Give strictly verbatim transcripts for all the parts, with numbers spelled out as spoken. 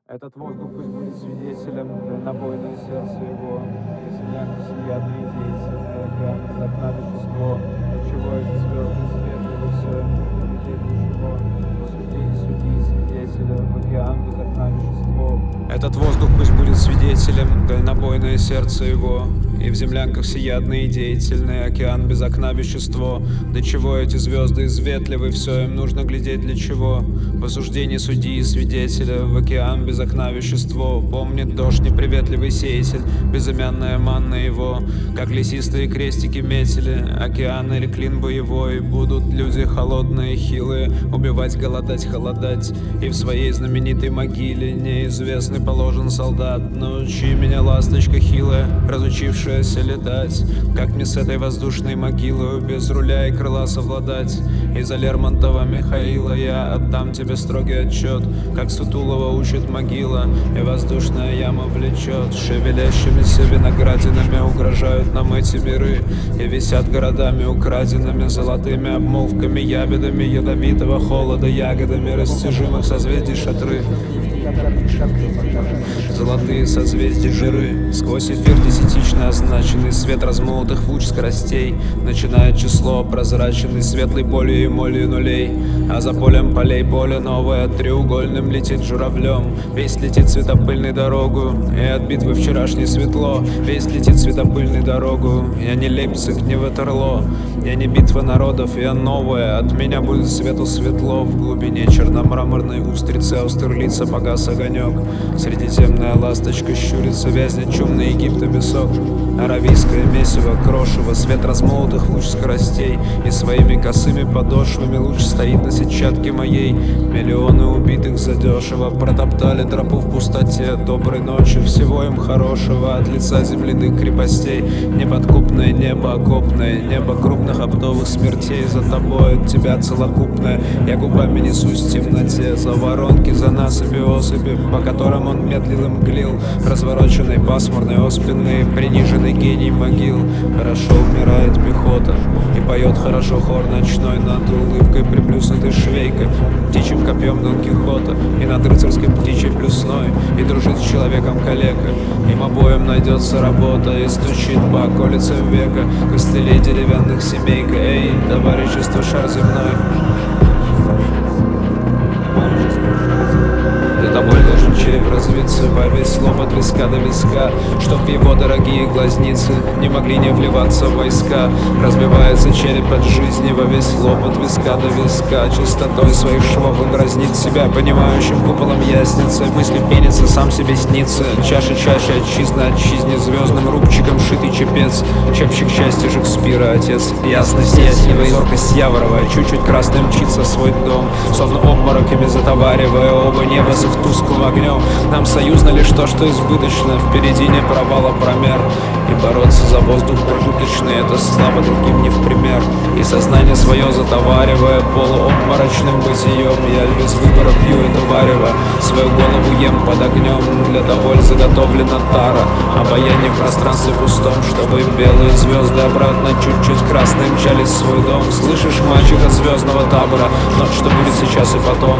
Этот воздух пусть будет свидетелем дальнобойное сердце его, и земля всеядная и деятельная, океан без окна вещество, отчего эти звезды светлые все, нужно глядеть ничего, посуди, суди, свидетеля, в океан без окна вещество. Этот воздух пусть будет свидетелем дальнобойное сердце его, и в землянках всеядные и деятельные, океан без окна вещество. До чего эти звезды изветливы, все им нужно глядеть для чего? В осуждении судьи и свидетеля, в океан без окна вещество. Помнит дождь неприветливый сеятель, безымянная манна его, как лесистые крестики метили, океан или клин боевой. Будут люди холодные, хилые, убивать, голодать, холодать, и в своей знаменитой могиле неизвестный положен солдат. Научи меня, ласточка хилая, разучившаяся летать, как мне с этой воздушной могилой без руля и крыла совладать. Из-за Лермонтова Михаила я отдам тебе строгий отчет, как Сутулова учит могила, и воздушная яма влечет. Шевелящимися виноградинами угрожают нам эти миры, и висят городами украденными золотыми обмолвками, ябедами ядовитого холода, ягодами растяжимых созвездий шатры. Золотые созвездия жиры, сквозь эфир десятично означенный свет размолотых в луч скоростей, начинает число прозраченный светлой болью и молью нулей. А за полем полей поле новое треугольным летит журавлем, весь летит светопыльной дорогу, и от битвы вчерашней светло, весь летит светопыльной дорогу. Я не Лейпциг, не Ватерлоо, я не битва народов, я новая, от меня будет свету светло. В глубине черномраморной устрицы Аустерлица погас огонек, средиземная ласточка щурится, вязнет чумный Египта песок. Аравийское месиво, крошево, свет размолотых луч скоростей, и своими косыми подошвами луч стоит на сетчатке моей. Миллионы убитых задешево протоптали тропу в пустоте. Доброй ночи, всего им хорошего от лица земляных крепостей. Неподкупное небо окопное, небо крупных оптовых смертей. За тобой от тебя целокупное, я губами несусь в темноте. За воронки, за насыпи, осыпи, по которым он медлил и мглил, развороченный, пасмурный, оспенный, приниженный гений могил. Хорошо умирает пехота, и поет хорошо хор ночной над улыбкой приплюснутой швейкой, птичьим копьем Дон Кихота, и над рыцарской птичьей плюсной, и дружит с человеком калека. Им обоим найдется работа, и стучит по околицам века костылей деревянных семейка. Эй, товарищество, шар земной, тобой должен череп развиться во весь лоб от виска до виска, чтоб в его дорогие глазницы не могли не вливаться войска. Разбивается череп от жизни во весь лоб от виска до виска, чистотой своих швов он дразнит себя понимающим куполом ясницы. Мысли пенится, сам себе снится, чаша чаще отчизны отчизне, звездным рубчиком шитый чепец, чепчик счастья Шекспира отец. Ясность яснева, зоркость Яворова, чуть-чуть красный мчится в свой дом, словно обмороками затоваривая оба неба с их тусклым огнем. Нам союзно лишь то, что избыточно, впереди не провала промер, и бороться за воздух промежуточный — это слабо другим не в пример. И сознание свое затоваривая полуобморочным бытием, я без выбора пью это варево, свою голову ем под огнем. Для того ль заготовлена тара, обаяние в пространстве пустом, чтобы белые звезды обратно чуть-чуть красные мчались в свой дом. Слышишь, мальчика звездного табора, ночь, что будет сейчас и потом,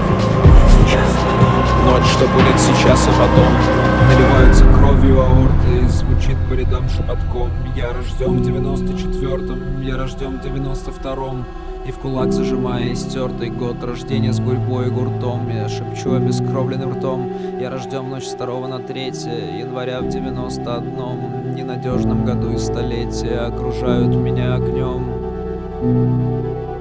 ночь, что будет сейчас и потом. Наливается кровью аорты и звучит по рядам шепотком. Я рожден в девяносто четвертом, я рожден в девяносто втором, и в кулак зажимая истертый год рождения с гурьбой и гуртом, я шепчу обескровленным ртом. Я рожден в ночь с второго на третье января в девяносто одном ненадежном году, и столетия окружают меня огнем.